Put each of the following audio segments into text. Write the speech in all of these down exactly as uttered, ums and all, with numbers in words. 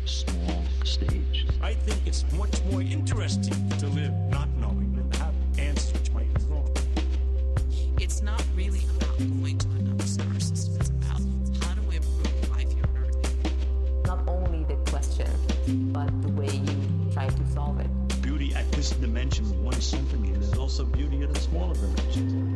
small stage. I think it's much more interesting to live not knowing than to have answers which might be wrong. It's not really about going to another star system. It's about how do we improve life here on Earth. Not only the question, but the way you try to solve it. Beauty at this dimension of one symphony, and there's also beauty at a smaller dimension.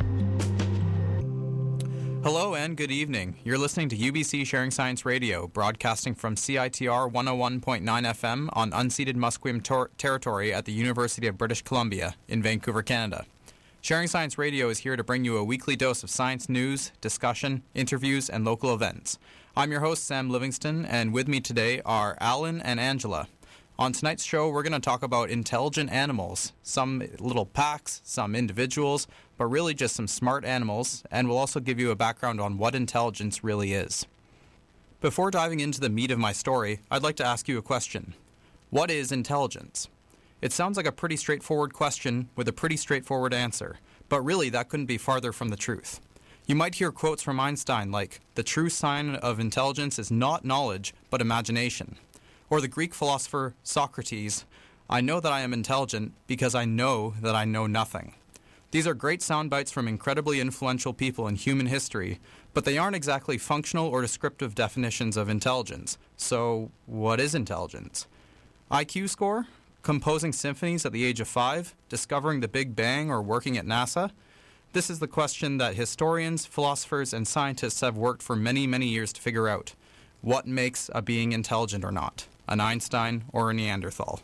Hello and good evening. You're listening to U B C Sharing Science Radio, broadcasting from C I T R one oh one point nine F M on unceded Musqueam tor- territory at the University of British Columbia in Vancouver, Canada. Sharing Science Radio is here to bring you a weekly dose of science news, discussion, interviews, and local events. I'm your host, Sam Livingston, and with me today are Alan and Angela. On tonight's show, we're going to talk about intelligent animals, some little packs, some individuals, but really just some smart animals, and we'll also give you a background on what intelligence really is. Before diving into the meat of my story, I'd like to ask you a question. What is intelligence? It sounds like a pretty straightforward question with a pretty straightforward answer, but really that couldn't be farther from the truth. You might hear quotes from Einstein like, "The true sign of intelligence is not knowledge, but imagination." Or the Greek philosopher Socrates, "I know that I am intelligent because I know that I know nothing." These are great sound bites from incredibly influential people in human history, but they aren't exactly functional or descriptive definitions of intelligence. So, what is intelligence? I Q score? Composing symphonies at the age of five? Discovering the Big Bang or working at NASA? This is the question that historians, philosophers, and scientists have worked for many, many years to figure out. What makes a being intelligent or not? An Einstein or a Neanderthal?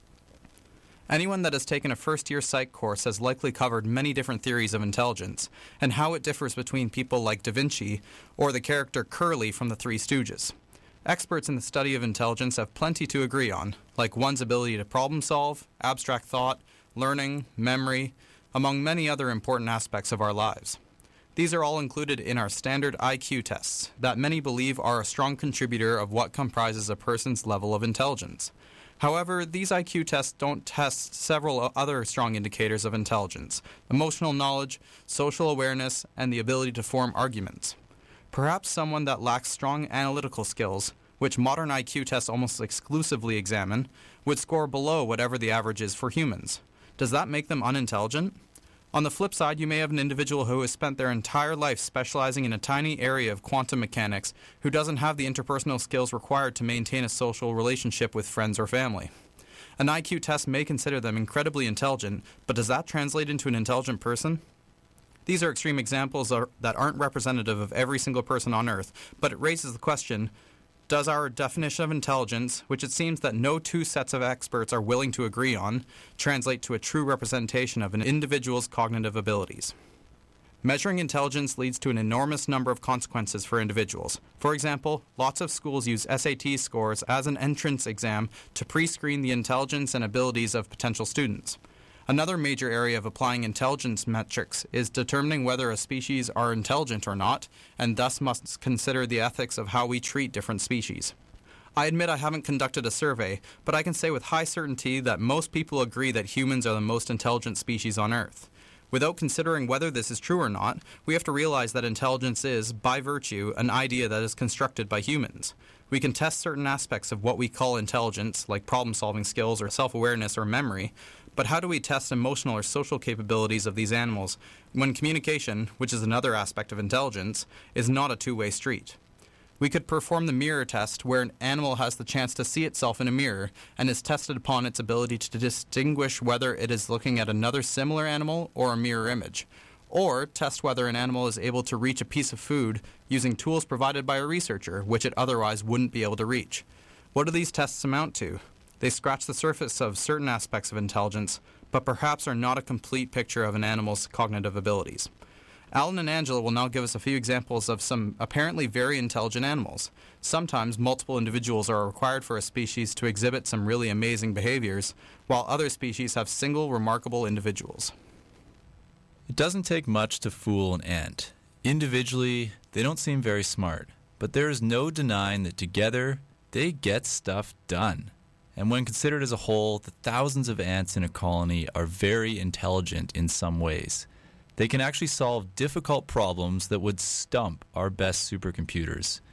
Anyone that has taken a first-year psych course has likely covered many different theories of intelligence and how it differs between people like Da Vinci or the character Curly from the Three Stooges. Experts in the study of intelligence have plenty to agree on, like one's ability to problem solve, abstract thought, learning, memory, among many other important aspects of our lives. These are all included in our standard I Q tests that many believe are a strong contributor of what comprises a person's level of intelligence. However, these I Q tests don't test several other strong indicators of intelligence: emotional knowledge, social awareness, and the ability to form arguments. Perhaps someone that lacks strong analytical skills, which modern I Q tests almost exclusively examine, would score below whatever the average is for humans. Does that make them unintelligent? On the flip side, you may have an individual who has spent their entire life specializing in a tiny area of quantum mechanics who doesn't have the interpersonal skills required to maintain a social relationship with friends or family. An I Q test may consider them incredibly intelligent, but does that translate into an intelligent person? These are extreme examples that aren't representative of every single person on Earth, but it raises the question, does our definition of intelligence, which it seems that no two sets of experts are willing to agree on, translate to a true representation of an individual's cognitive abilities? Measuring intelligence leads to an enormous number of consequences for individuals. For example, lots of schools use S A T scores as an entrance exam to pre-screen the intelligence and abilities of potential students. Another major area of applying intelligence metrics is determining whether a species are intelligent or not, and thus must consider the ethics of how we treat different species. I admit I haven't conducted a survey, but I can say with high certainty that most people agree that humans are the most intelligent species on Earth. Without considering whether this is true or not, we have to realize that intelligence is, by virtue, an idea that is constructed by humans. We can test certain aspects of what we call intelligence, like problem-solving skills or self-awareness or memory, but how do we test emotional or social capabilities of these animals when communication, which is another aspect of intelligence, is not a two-way street? We could perform the mirror test where an animal has the chance to see itself in a mirror and is tested upon its ability to distinguish whether it is looking at another similar animal or a mirror image. Or test whether an animal is able to reach a piece of food using tools provided by a researcher, which it otherwise wouldn't be able to reach. What do these tests amount to? They scratch the surface of certain aspects of intelligence, but perhaps are not a complete picture of an animal's cognitive abilities. Alan and Angela will now give us a few examples of some apparently very intelligent animals. Sometimes multiple individuals are required for a species to exhibit some really amazing behaviors, while other species have single remarkable individuals. It doesn't take much to fool an ant. Individually, they don't seem very smart, but there is no denying that together, they get stuff done. And when considered as a whole, the thousands of ants in a colony are very intelligent in some ways. They can actually solve difficult problems that would stump our best supercomputers.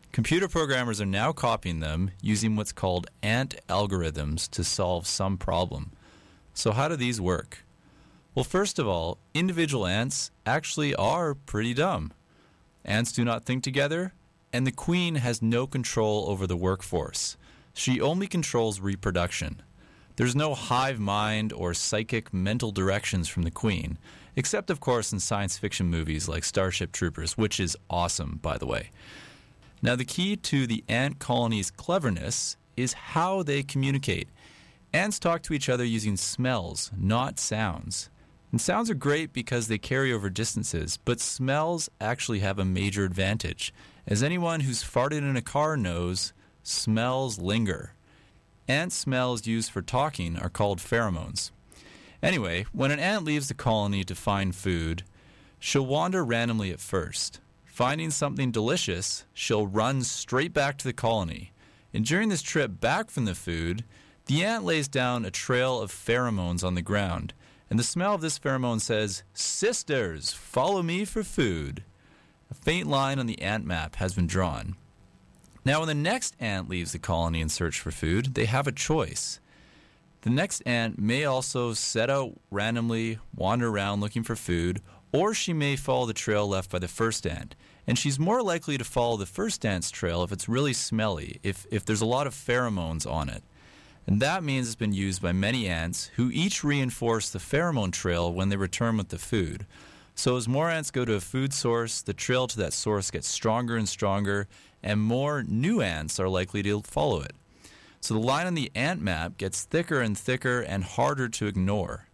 Computer programmers are now copying them using what's called ant algorithms to solve some problem. So how do these work? Well, first of all, individual ants actually are pretty dumb. Ants do not think together, and the queen has no control over the workforce. She only controls reproduction. There's no hive mind or psychic mental directions from the queen, except, of course, in science fiction movies like Starship Troopers, which is awesome, by the way. Now, the key to the ant colony's cleverness is how they communicate. Ants talk to each other using smells, not sounds. And sounds are great because they carry over distances, but smells actually have a major advantage. As anyone who's farted in a car knows, smells linger. Ant smells used for talking are called pheromones. Anyway, when an ant leaves the colony to find food, she'll wander randomly at first. Finding something delicious, she'll run straight back to the colony. And during this trip back from the food, the ant lays down a trail of pheromones on the ground. And the smell of this pheromone says, "Sisters, follow me for food." A faint line on the ant map has been drawn. Now, when the next ant leaves the colony in search for food, they have a choice. The next ant may also set out randomly, wander around looking for food, or she may follow the trail left by the first ant. And she's more likely to follow the first ant's trail if it's really smelly, if, if there's a lot of pheromones on it. And that means it's been used by many ants who each reinforce the pheromone trail when they return with the food. So as more ants go to a food source, the trail to that source gets stronger and stronger, and more new ants are likely to follow it. So the line on the ant map gets thicker and thicker and harder to ignore.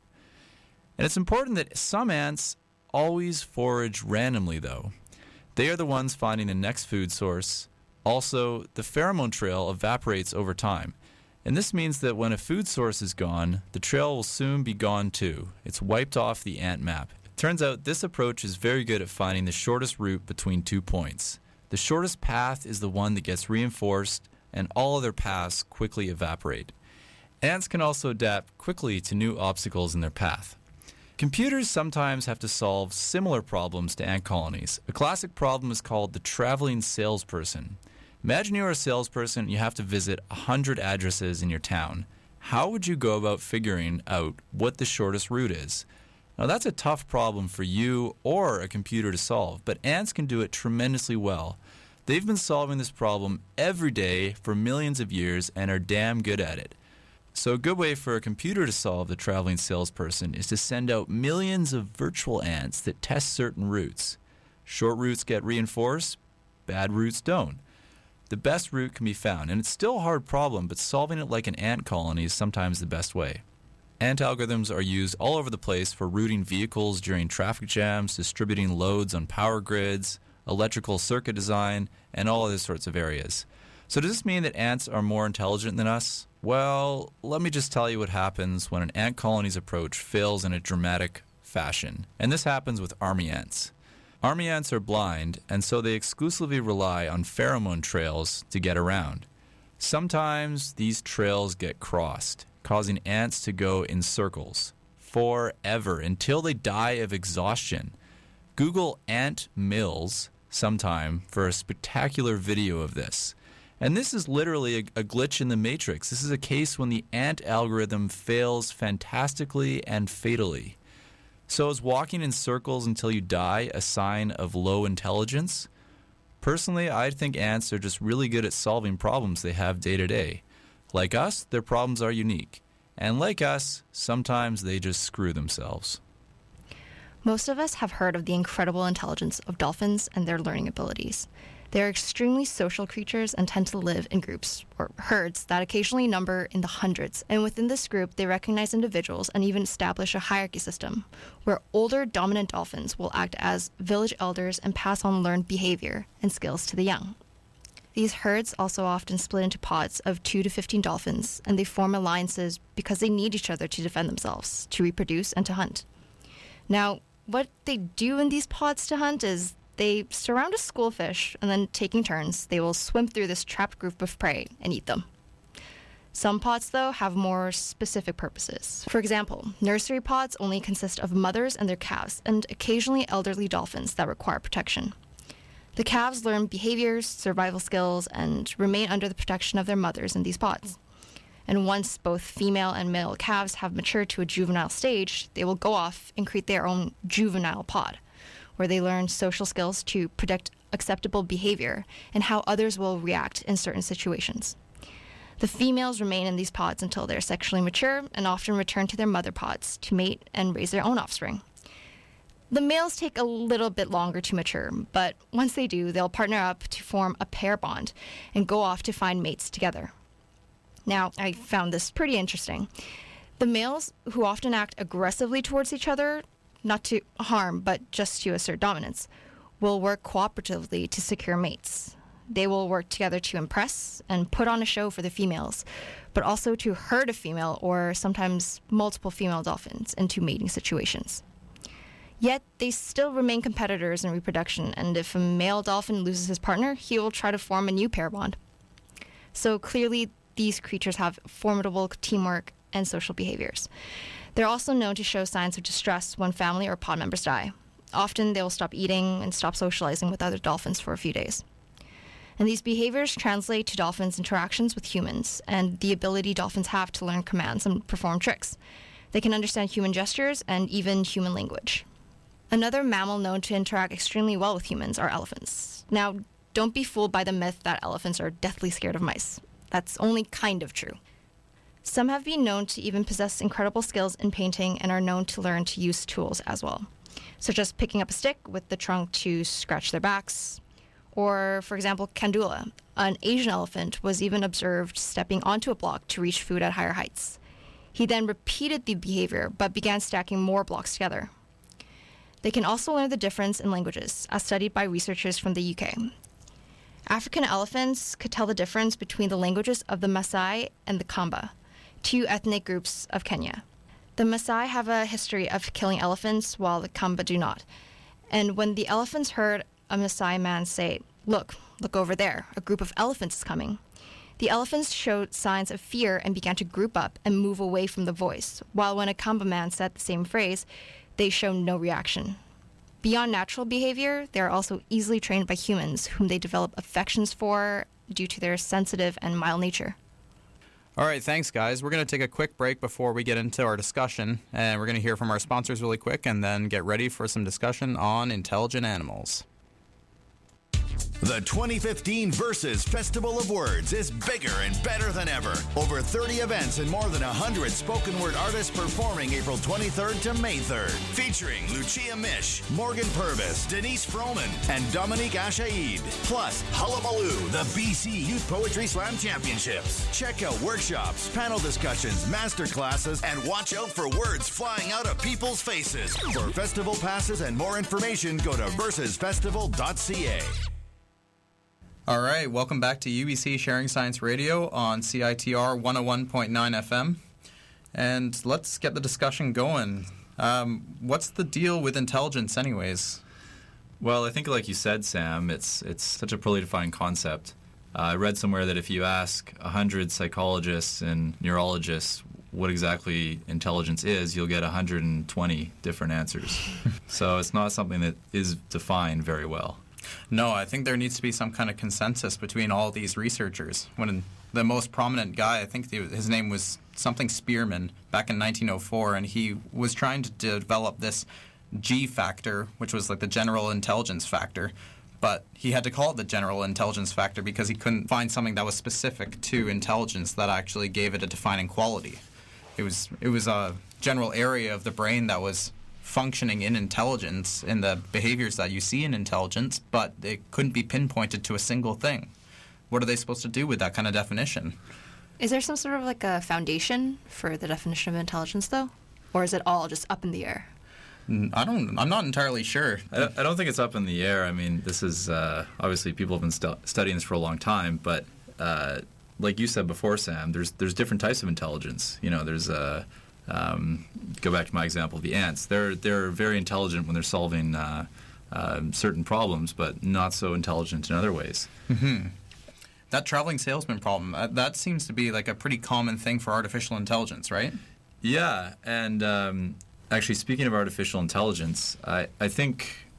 And it's important that some ants always forage randomly, though. They are the ones finding the next food source. Also, the pheromone trail evaporates over time. And this means that when a food source is gone, the trail will soon be gone too. It's wiped off the ant map. It turns out this approach is very good at finding the shortest route between two points. The shortest path is the one that gets reinforced, and all other paths quickly evaporate. Ants can also adapt quickly to new obstacles in their path. Computers sometimes have to solve similar problems to ant colonies. A classic problem is called the traveling salesperson. Imagine you're a salesperson and you have to visit one hundred addresses in your town. How would you go about figuring out what the shortest route is? Now, that's a tough problem for you or a computer to solve, but ants can do it tremendously well. They've been solving this problem every day for millions of years and are damn good at it. So a good way for a computer to solve the traveling salesperson is to send out millions of virtual ants that test certain routes. Short routes get reinforced, bad routes don't. The best route can be found, and it's still a hard problem, but solving it like an ant colony is sometimes the best way. Ant algorithms are used all over the place for routing vehicles during traffic jams, distributing loads on power grids, electrical circuit design, and all other sorts of areas. So does this mean that ants are more intelligent than us? Well, let me just tell you what happens when an ant colony's approach fails in a dramatic fashion. And this happens with army ants. Army ants are blind, and so they exclusively rely on pheromone trails to get around. Sometimes these trails get crossed, causing ants to go in circles forever until they die of exhaustion. Google ant mills sometime for a spectacular video of this. And this is literally a, a glitch in the matrix. This is a case when the ant algorithm fails fantastically and fatally. So is walking in circles until you die a sign of low intelligence? Personally, I think ants are just really good at solving problems they have day to day. Like us, their problems are unique. And like us, sometimes they just screw themselves. Most of us have heard of the incredible intelligence of dolphins and their learning abilities. They are extremely social creatures and tend to live in groups or herds that occasionally number in the hundreds. And within this group, they recognize individuals and even establish a hierarchy system where older dominant dolphins will act as village elders and pass on learned behavior and skills to the young. These herds also often split into pods of two to fifteen dolphins, and they form alliances because they need each other to defend themselves, to reproduce, and to hunt. Now, what they do in these pods to hunt is they surround a school of fish, and then taking turns, they will swim through this trapped group of prey and eat them. Some pods, though, have more specific purposes. For example, nursery pods only consist of mothers and their calves, and occasionally elderly dolphins that require protection. The calves learn behaviors, survival skills, and remain under the protection of their mothers in these pods. And once both female and male calves have matured to a juvenile stage, they will go off and create their own juvenile pod, where they learn social skills to predict acceptable behavior and how others will react in certain situations. The females remain in these pods until they're sexually mature and often return to their mother pods to mate and raise their own offspring. The males take a little bit longer to mature, but once they do, they'll partner up to form a pair bond and go off to find mates together. Now, I found this pretty interesting. The males, who often act aggressively towards each other, not to harm, but just to assert dominance, will work cooperatively to secure mates. They will work together to impress and put on a show for the females, but also to herd a female or sometimes multiple female dolphins into mating situations. Yet, they still remain competitors in reproduction, and if a male dolphin loses his partner, he will try to form a new pair bond. So clearly, these creatures have formidable teamwork and social behaviors. They're also known to show signs of distress when family or pod members die. Often, they will stop eating and stop socializing with other dolphins for a few days. And these behaviors translate to dolphins' interactions with humans and the ability dolphins have to learn commands and perform tricks. They can understand human gestures and even human language. Another mammal known to interact extremely well with humans are elephants. Now, don't be fooled by the myth that elephants are deathly scared of mice. That's only kind of true. Some have been known to even possess incredible skills in painting and are known to learn to use tools as well, such as picking up a stick with the trunk to scratch their backs. Or, for example, Kandula, an Asian elephant, was even observed stepping onto a block to reach food at higher heights. He then repeated the behavior, but began stacking more blocks together. They can also learn the difference in languages, as studied by researchers from the U K. African elephants could tell the difference between the languages of the Maasai and the Kamba, two ethnic groups of Kenya. The Maasai have a history of killing elephants, while the Kamba do not. And when the elephants heard a Maasai man say, "Look, look over there, a group of elephants is coming," the elephants showed signs of fear and began to group up and move away from the voice, while when a Kamba man said the same phrase, they showed no reaction. Beyond natural behavior, they are also easily trained by humans, whom they develop affections for due to their sensitive and mild nature. All right, thanks, guys. We're going to take a quick break before we get into our discussion, and we're going to hear from our sponsors really quick and then get ready for some discussion on intelligent animals. The twenty fifteen Versus Festival of Words is bigger and better than ever. Over thirty events and more than one hundred spoken word artists performing April twenty-third to May third. Featuring Lucia Mish, Morgan Purvis, Denise Froman, and Dominique Ashaid. Plus, Hullabaloo, the B C Youth Poetry Slam Championships. Check out workshops, panel discussions, master classes, and watch out for words flying out of people's faces. For festival passes and more information, go to versus festival dot c a. All right, welcome back to U B C Sharing Science Radio on C I T R one oh one point nine F M. And let's get the discussion going. Um, what's the deal with intelligence anyways? Well, I think like you said, Sam, it's it's such a poorly defined concept. Uh, I read somewhere that if you ask one hundred psychologists and neurologists what exactly intelligence is, you'll get one hundred twenty different answers. So it's not something that is defined very well. No, I think there needs to be some kind of consensus between all these researchers. When the most prominent guy, I think the, his name was something Spearman, back in nineteen oh four, and he was trying to develop this G factor, which was like the general intelligence factor, but he had to call it the general intelligence factor because he couldn't find something that was specific to intelligence that actually gave it a defining quality. It was it was a general area of the brain that was functioning in intelligence, in the behaviors that you see in intelligence, but it couldn't be pinpointed to a single thing. What are they supposed to do with that kind of definition? Is there some sort of like a foundation for the definition of intelligence, though? Or is it all just up in the air? I don't, I'm not entirely sure. I don't, I don't think it's up in the air. I mean, this is, uh, obviously people have been stu- studying this for a long time, but uh, like you said before, Sam, there's there's different types of intelligence. You know, there's a... Um, go back to my example of the ants. They're they're very intelligent when they're solving uh, uh, certain problems, but not so intelligent in other ways. Mm-hmm. That traveling salesman problem, uh, that seems to be like a pretty common thing for artificial intelligence, right? Yeah, and um, actually speaking of artificial intelligence, I, I think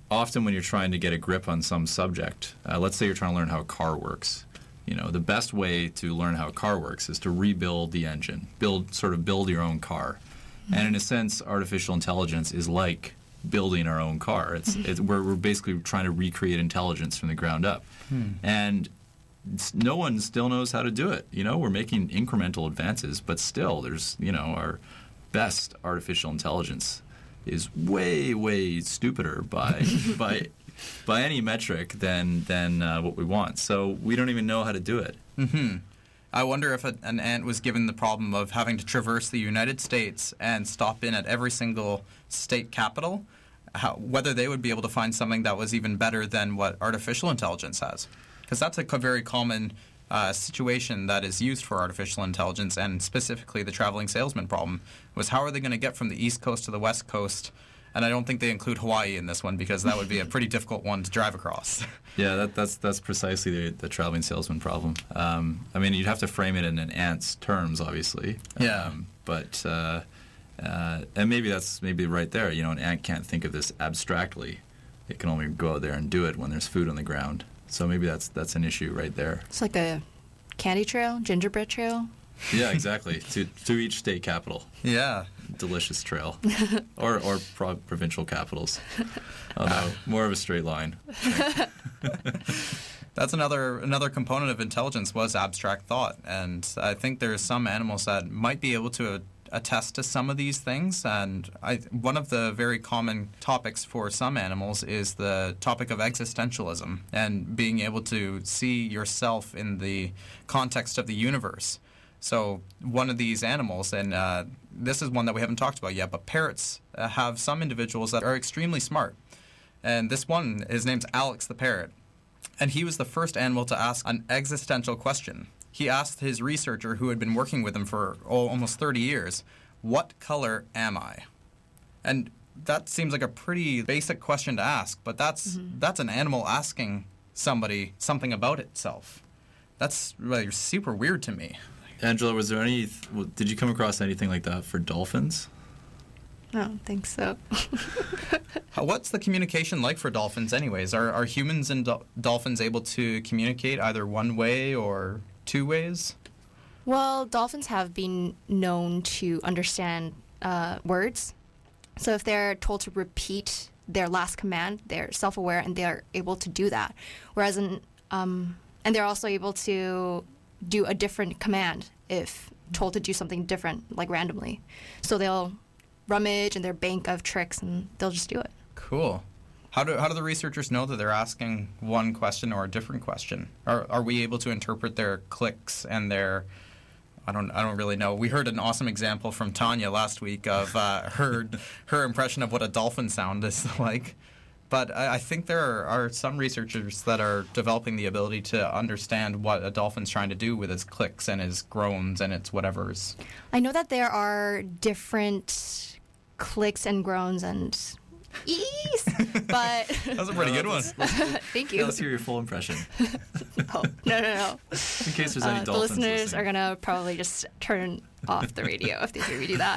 often when you're trying to get a grip on some subject, uh, let's say you're trying to learn how a car works. You know, the best way to learn how a car works is to rebuild the engine, build sort of build your own car. Mm-hmm. And in a sense, artificial intelligence is like building our own car. It's, it's we're, we're basically trying to recreate intelligence from the ground up. Hmm. And it's, no one still knows how to do it. You know, we're making incremental advances, but still there's, you know, our best artificial intelligence is way, way stupider by by by any metric than than uh, what we want. So we don't even know how to do it. Mm-hmm. I wonder if a, an ant was given the problem of having to traverse the United States and stop in at every single state capital, how, whether they would be able to find something that was even better than what artificial intelligence has. Because that's a co- very common uh, situation that is used for artificial intelligence, and specifically the traveling salesman problem, was how are they going to get from the East Coast to the West Coast? And I don't think they include Hawaii in this one because that would be a pretty difficult one to drive across. Yeah, that, that's that's precisely the, the traveling salesman problem. Um, I mean, you'd have to frame it in an ant's terms, obviously. Yeah. Um, but uh, uh, and maybe that's maybe right there. You know, an ant can't think of this abstractly. It can only go out there and do it when there's food on the ground. So maybe that's that's an issue right there. It's like a candy trail, gingerbread trail. Yeah, exactly. to to each state capital. Yeah. Delicious trail. or or pro- provincial capitals. Although more of a straight line. That's another another component of intelligence was abstract thought, and I think there's some animals that might be able to attest to some of these things. And I, one of the very common topics for some animals is the topic of existentialism and being able to see yourself in the context of the universe. So one of these animals, and uh, this is one that we haven't talked about yet, but parrots uh, have some individuals that are extremely smart. And this one, his name's Alex the parrot. And he was the first animal to ask an existential question. He asked his researcher, who had been working with him for oh, almost thirty years, what color am I? And that seems like a pretty basic question to ask, but that's mm-hmm. that's an animal asking somebody something about itself. That's really super weird to me. Angela, was there any? Did you come across anything like that for dolphins? I don't think so. What's the communication like for dolphins, anyways? Are are humans and do- dolphins able to communicate either one way or two ways? Well, dolphins have been known to understand uh, words. So if they're told to repeat their last command, they're self-aware and they're able to do that. Whereas, in, um, and they're also able to do a different command if told to do something different, like randomly. So they'll rummage in their bank of tricks and they'll just do it. Cool. How do how do the researchers know that they're asking one question or a different question? Are are we able to interpret their clicks and their I don't I don't really know. We heard an awesome example from Tanya last week of uh, her her impression of what a dolphin sound is like. But I, I think there are, are some researchers that are developing the ability to understand what a dolphin's trying to do with its clicks and his groans and its whatevers. I know that there are different clicks and groans and ees, but that was a pretty good one. Thank you. Let's hear your full impression. Oh, no, no, no. In case there's any uh, dolphins the listeners listening. are gonna probably just turn off the radio if they hear me do that.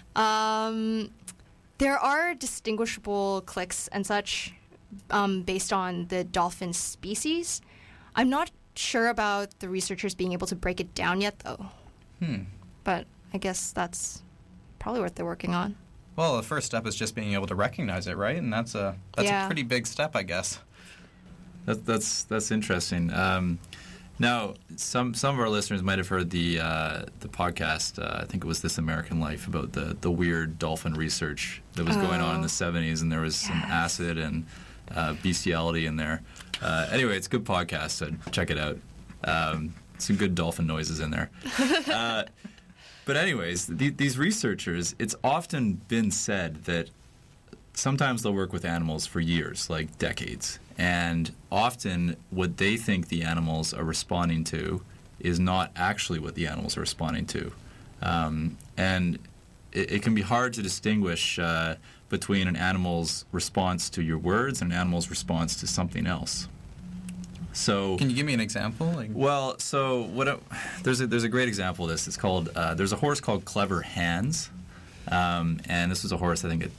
Um, there are distinguishable clicks and such um, based on the dolphin species. I'm not sure about the researchers being able to break it down yet, though. Hmm. But I guess that's probably what they're working on. Well, the first step is just being able to recognize it, right? And that's a that's Yeah. a pretty big step, I guess. That, that's that's interesting. Um, now, some some of our listeners might have heard the uh, the podcast. Uh, I think it was This American Life about the, the weird dolphin research that was going on in the seventies, and there was some Yes. acid and uh, bestiality in there. Uh, anyway, it's a good podcast, so check it out. Um, some good dolphin noises in there. Uh, But anyways, the, these researchers, it's often been said that sometimes they'll work with animals for years, like decades. And often what they think the animals are responding to is not actually what the animals are responding to. Um, and it, it can be hard to distinguish uh, between an animal's response to your words and an animal's response to something else. So, can you give me an example? Like, well, so what? A, there's a there's a great example of this. It's called uh, there's a horse called Clever Hans, um, and this was a horse. I think it,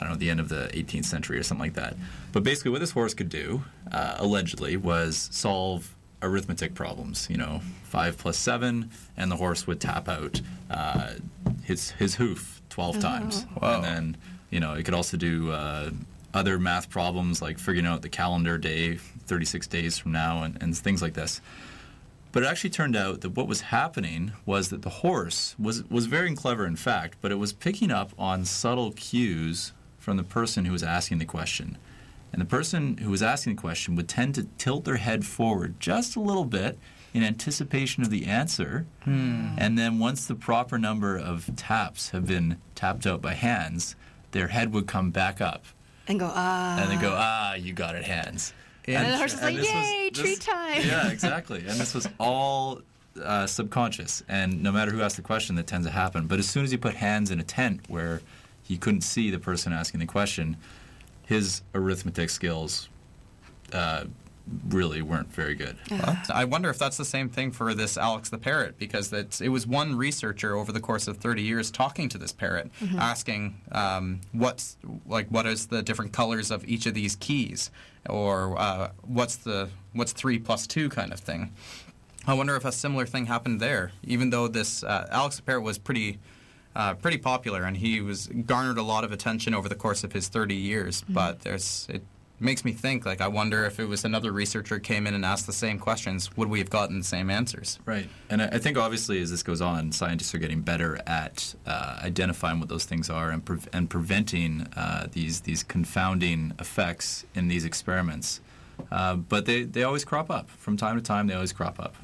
I don't know, the end of the eighteenth century or something like that. But basically what this horse could do, uh, allegedly, was solve arithmetic problems. You know, five plus seven, and the horse would tap out uh, his his hoof twelve Oh. times. Wow. And then, you know, it could also do uh, other math problems like figuring out the calendar day, thirty-six days from now, and, and things like this. But it actually turned out that what was happening was that the horse was, was very clever, in fact, but it was picking up on subtle cues from the person who was asking the question. And the person who was asking the question would tend to tilt their head forward just a little bit in anticipation of the answer. Hmm. And then once the proper number of taps have been tapped out by hands, their head would come back up. And go, ah. And they go, ah, you got it, hands. And the horse is like, this was- yay, this- treat time. Yeah, exactly. And this was all uh, subconscious. And no matter who asked the question, that tends to happen. But as soon as you put hands in a tent where he couldn't see the person asking the question, his arithmetic skills uh, really weren't very good. Well, I wonder if that's the same thing for this Alex the parrot, because that's, it was one researcher over the course of thirty years talking to this parrot, asking um, what's like what is the different colors of each of these keys, or uh, what's the what's three plus two kind of thing. I wonder if a similar thing happened there, even though this uh, Alex the parrot was pretty. Uh, pretty popular, and he was garnered a lot of attention over the course of his thirty years. But there's it makes me think, like, I wonder if it was another researcher came in and asked the same questions, would we have gotten the same answers? Right. And I I think obviously as this goes on, scientists are getting better at uh, identifying what those things are and, pre- and preventing uh, these these confounding effects in these experiments. Uh, but they, they always crop up. From time to time, they always crop up.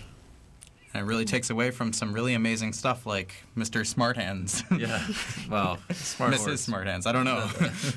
And it really takes away from some really amazing stuff like Mister Smarthands. Yeah. Well, smart Missus horse. Smarthands. I don't know.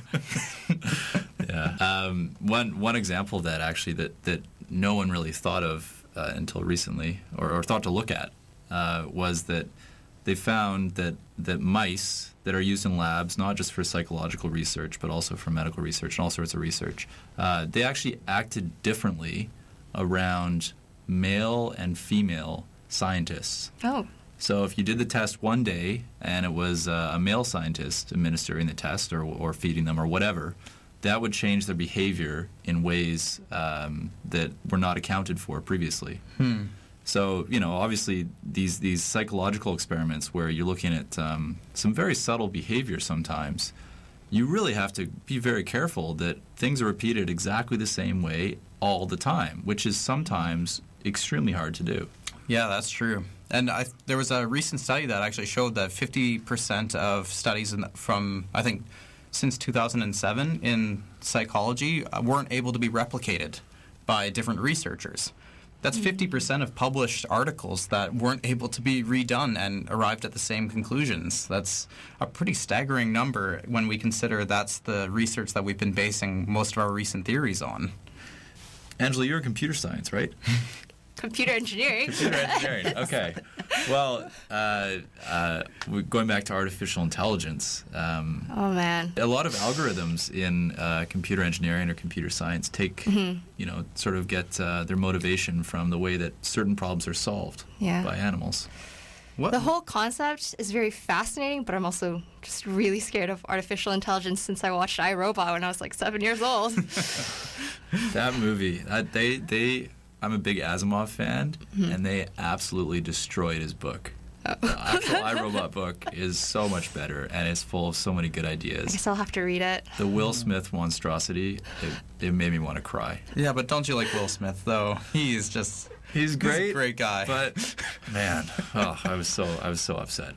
Yeah. Um, one one example of that actually that, that no one really thought of uh, until recently, or, or thought to look at, uh, was that they found that, that mice that are used in labs, not just for psychological research, but also for medical research and all sorts of research, uh, they actually acted differently around male and female scientists. Oh. So if you did the test one day and it was uh, a male scientist administering the test or, or feeding them or whatever, that would change their behavior in ways um, that were not accounted for previously. Hmm. So, you know, obviously these, these psychological experiments where you're looking at um, some very subtle behavior sometimes, you really have to be very careful that things are repeated exactly the same way all the time, which is sometimes extremely hard to do. Yeah, that's true. And I, there was a recent study that actually showed that fifty percent of studies in, from, I think, since two thousand seven in psychology uh, weren't able to be replicated by different researchers. That's fifty percent of published articles that weren't able to be redone and arrived at the same conclusions. That's a pretty staggering number when we consider that's the research that we've been basing most of our recent theories on. Angela, you're in computer science, right? Computer engineering. Computer engineering. Okay. Well, uh, uh, we- going back to artificial intelligence, um, Oh, man. a lot of algorithms in uh, computer engineering or computer science take, you know, sort of get uh, their motivation from the way that certain problems are solved Yeah. by animals. What? The whole concept is very fascinating, but I'm also just really scared of artificial intelligence since I watched iRobot when I was like seven years old. That movie, uh, they, they, I'm a big Asimov fan, and they absolutely destroyed his book. The actual iRobot book is so much better, and it's full of so many good I ideas. guess I'll have to read it. The Will Smith monstrosity, it, it made me want to cry. Yeah, but don't you like Will Smith, though? He's just... He's great, a great guy. But man, oh, I was so I was so upset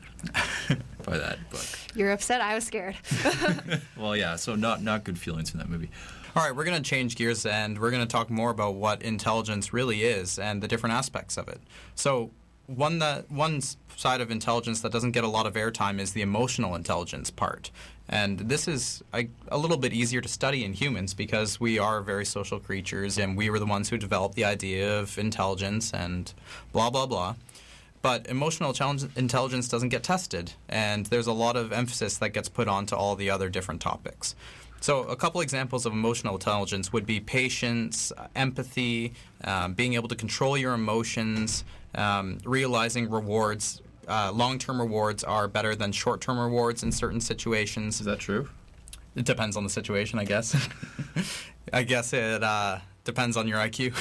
by that book. You're upset, I was scared. Well, yeah, so not not good feelings from that movie. All right, we're going to change gears, and we're going to talk more about what intelligence really is and the different aspects of it. So one that one side of intelligence that doesn't get a lot of airtime is the emotional intelligence part. And this is a, a little bit easier to study in humans because we are very social creatures, and we were the ones who developed the idea of intelligence and blah, blah, blah. But emotional challenge, intelligence doesn't get tested, and there's a lot of emphasis that gets put onto all the other different topics. So a couple examples of emotional intelligence would be patience, empathy, um, being able to control your emotions, um, realizing rewards, uh, long-term rewards are better than short-term rewards in certain situations. Is that true? It depends on the situation, I guess. I guess it uh, depends on your I Q.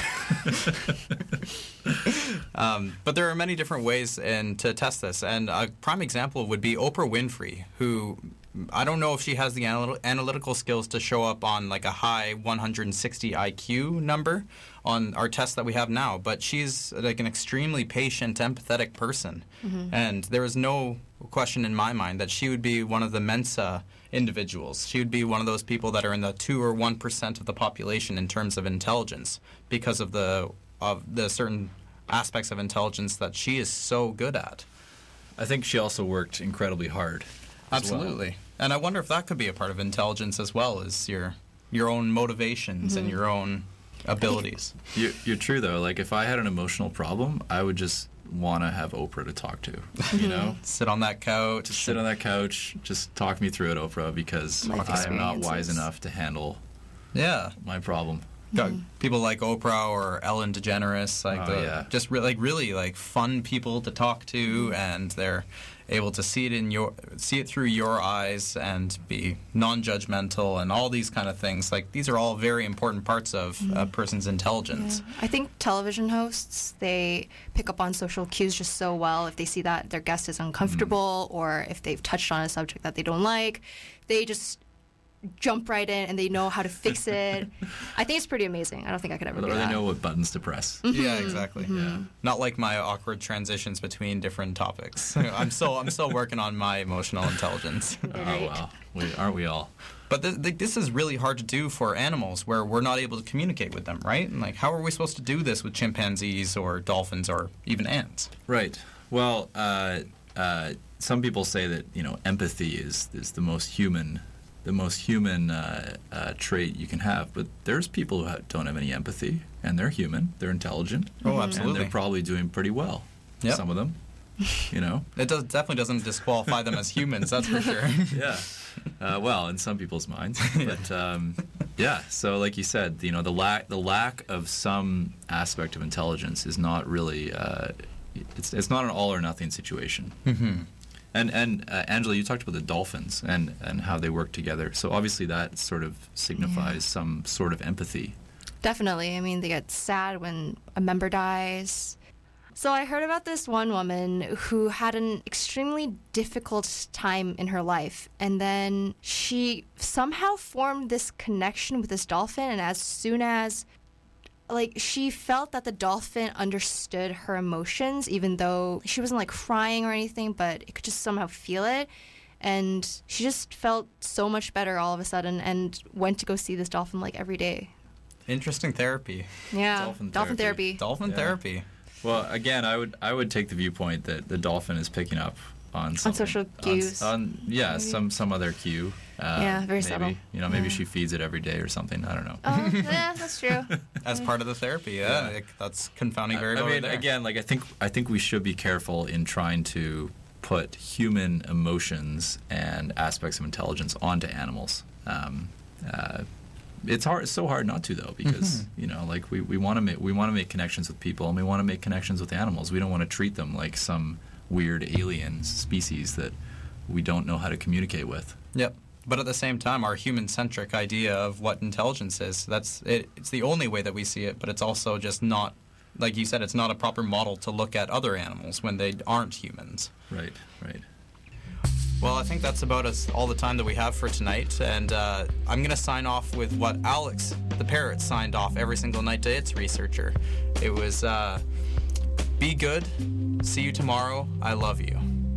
um, but there are many different ways in, to test this. And a prime example would be Oprah Winfrey, who I don't know if she has the anal- analytical skills to show up on like a high one hundred sixty I Q number on our test that we have now. But she's like an extremely patient, empathetic person. Mm-hmm. And there is no question in my mind that she would be one of the Mensa individuals. She would be one of those people that are in the two or one percent of the population in terms of intelligence because of the of the certain aspects of intelligence that she is so good at. I think she also worked incredibly hard. Absolutely. Well. And I wonder if that could be a part of intelligence as well, as your your own motivations mm-hmm. and your own abilities. You're, you're true, though. Like, if I had an emotional problem, I would just want to have Oprah to talk to, you know? Sit on that couch. Just sit on that couch. Just talk me through it, Oprah, because I am not wise enough to handle yeah. my problem. Got people like Oprah or Ellen DeGeneres, like oh, the, yeah. just re- like really like fun people to talk to, and they're able to see it in your see it through your eyes and be non-judgmental and all these kind of things. Like these are all very important parts of mm-hmm. a person's intelligence. Yeah. I think television hosts, they pick up on social cues just so well. If they see that their guest is uncomfortable mm-hmm. or if they've touched on a subject that they don't like, they just jump right in and they know how to fix it. I think it's pretty amazing. I don't think I could ever or do they that. know what buttons to press. Mm-hmm. Yeah, exactly. Mm-hmm. Yeah. Not like my awkward transitions between different topics. I'm still I'm still working on my emotional intelligence. Oh wow, we, aren't we all? But th- th- this is really hard to do for animals where we're not able to communicate with them, right? And like, how are we supposed to do this with chimpanzees or dolphins or even ants? Right. Well, uh, uh, some people say that you know empathy is is the most human. the most human uh, uh, trait you can have. But there's people who ha- don't have any empathy, and they're human, they're intelligent. Oh, absolutely. And they're probably doing pretty well, yep. some of them, you know. It does, definitely doesn't disqualify them as humans, that's for sure. Yeah. Uh, well, in some people's minds. But, um, yeah, so like you said, you know, the lack the lack of some aspect of intelligence is not really, uh, it's, it's not an all-or-nothing situation. Mm-hmm. And and uh, Angela, you talked about the dolphins and, and how they work together. So obviously that sort of signifies yeah. some sort of empathy. Definitely. I mean, they get sad when a member dies. So I heard about this one woman who had an extremely difficult time in her life. And then she somehow formed this connection with this dolphin. And as soon as like she felt that the dolphin understood her emotions, even though she wasn't like crying or anything, but it could just somehow feel it. And she just felt so much better all of a sudden and went to go see this dolphin like every day. Interesting therapy. Yeah, dolphin, dolphin therapy. therapy. Dolphin yeah. therapy. Well, again, I would I would take the viewpoint that the dolphin is picking up on something. On social cues. On, on yeah, maybe. some some other cue. Uh, yeah, very maybe. subtle. You know, maybe yeah. she feeds it every day or something. I don't know. Oh, yeah, that's true. As part of the therapy, yeah, yeah. Like, that's confounding variable. I mean, right there. again, like I think I think we should be careful in trying to put human emotions and aspects of intelligence onto animals. Um, uh, it's hard. It's so hard not to though, because mm-hmm. you know, like we, we want to make we want to make connections with people, and we want to make connections with animals. We don't want to treat them like some weird alien species that we don't know how to communicate with. Yep. But at the same time, our human-centric idea of what intelligence is, that's it, it's the only way that we see it, but it's also just not, like you said, it's not a proper model to look at other animals when they aren't humans. Right, right. Well, I think that's about us all the time that we have for tonight, and uh, I'm going to sign off with what Alex, the parrot, signed off every single night to its researcher. It was, uh, be good, see you tomorrow, I love you.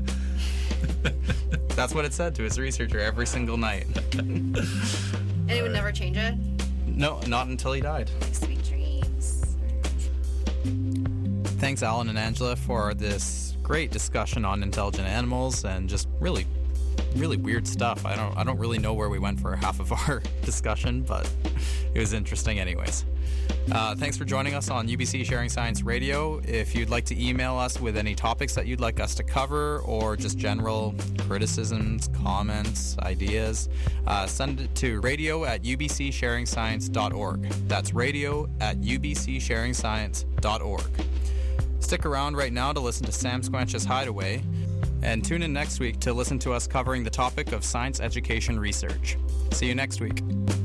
That's what it said to its researcher every single night. And it would never change it? No, not until he died. Sweet dreams. Thanks, Alan and Angela, for this great discussion on intelligent animals and just really, really weird stuff. I don't, I don't really know where we went for half of our discussion, but it was interesting anyways. Uh, thanks for joining us on U B C Sharing Science Radio. If you'd like to email us with any topics that you'd like us to cover or just general criticisms, comments, ideas, uh, send it to radio at u b c sharing science dot org. That's radio at u b c sharing science dot org. Stick around right now to listen to Sam Squanch's Hideaway. And tune in next week to listen to us covering the topic of science education research. See you next week.